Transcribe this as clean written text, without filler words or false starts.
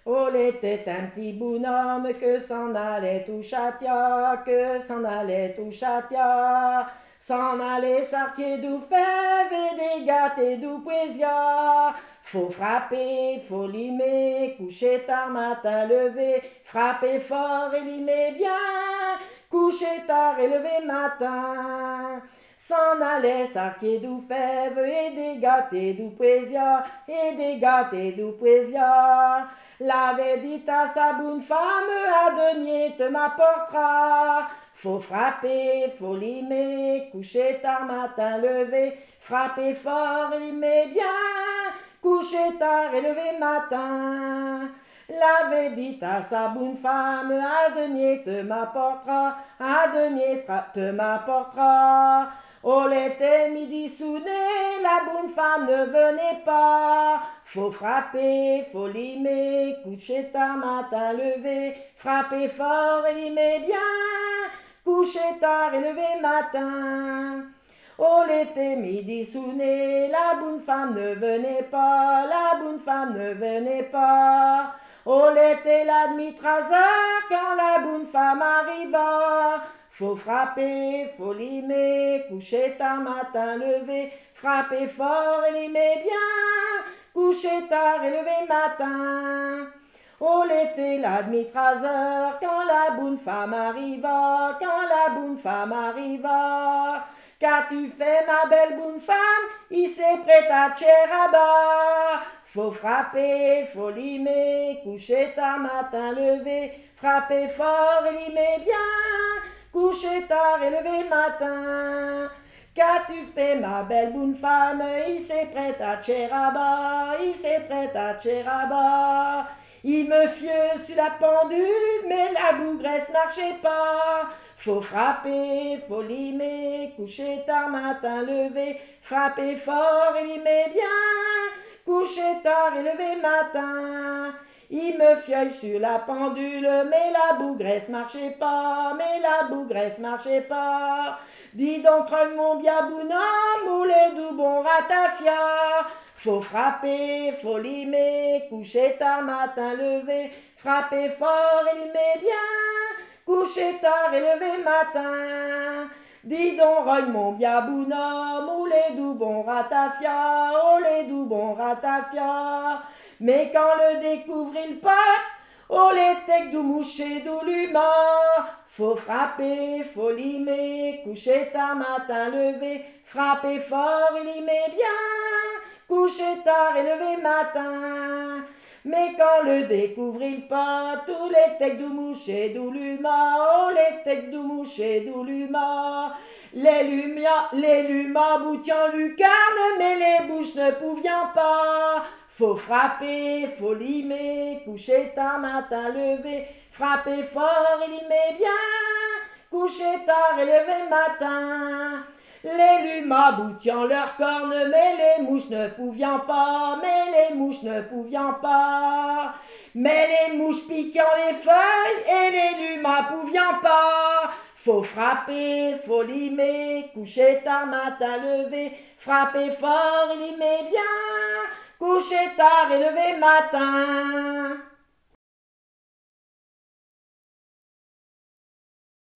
Oh, était un petit bonhomme que s'en allait tout châtia, que s'en allait tout châtia. S'en allait sarquer d'où fève et des gâtés d'où poésia. Faut frapper, faut limer, coucher tard, matin levé, frapper fort et limer bien, coucher tard et lever matin. S'en allait sarquer d'où fève et des gâtés d'où poésia, et des gâtés d'où poésia. L'avait dit à sa bonne femme, à denier te m'apportera. Faut frapper, faut limer, coucher tard, matin levé, frapper fort et limer bien, coucher tard et lever matin. L'avait dit à sa bonne femme, à denier te m'apportera, à denier te m'apportera. Oh, l'été midi sonné, la bonne femme ne venait pas. Faut frapper, faut limer, coucher tard, matin levé, frapper fort et limer bien, coucher tard et lever matin. Oh, l'été midi sonné, la bonne femme ne venait pas, la bonne femme ne venait pas. Oh, l'été la demi 3 heures quand la bonne femme arriva. Faut frapper, faut limer, coucher tard, matin levé, frapper fort et limer bien, coucher tard et lever matin. Oh, l'été la demi 3 heures quand la bonne femme arriva, quand la bonne femme arriva. Qu'as-tu fait, ma belle bonne femme? Il s'est prêt à Tchéraba. Faut frapper, faut limer, coucher tard, matin levé, frapper fort et limer bien, coucher tard et lever matin. Qu'as-tu fait, ma belle bonne femme? Il s'est prêt à Tchéraba, il s'est prêt à Tchéraba. Il me fieux sur la pendule, mais la bougresse marchait pas. Faut frapper, faut limer, coucher tard, matin levé, frapper fort et limer bien, coucher tard et lever matin. Il me feuille sur la pendule, mais la bougresse marchait pas, mais la bougresse marchait pas. Dis donc, rogne mon bien bonhomme, ou les doux bons ratafia. Faut frapper, faut limer, coucher tard, matin levé, frapper fort et limer bien, coucher tard et lever matin. Dis donc, rogne mon bien bonhomme, ou les doux bons ratafia, oh les doux bons ratafia. Mais quand le découvre il part, oh les tecs d'où moucher d'où l'humain. Faut frapper, faut limer, coucher tard, matin levé, frapper fort et limer bien, coucher tard et lever matin. Mais quand le découvre il part, tous les tecs d'où moucher d'où l'humain, oh les tecs d'où moucher d'où l'humain. Les lumas boutiant lucarne, mais les bouches ne pouviant pas. Faut frapper, faut limer, coucher tard, matin levé, frapper fort et limer bien, coucher tard et lever matin. Les lumas boutiant leurs cornes, mais les mouches ne pouviant pas, mais les mouches ne pouviant pas. Mais les mouches piquant les feuilles et les lumas pouviant pas. Faut frapper, faut limer, coucher tard, matin levé, frapper fort et limer bien, coucher tard et lever matin.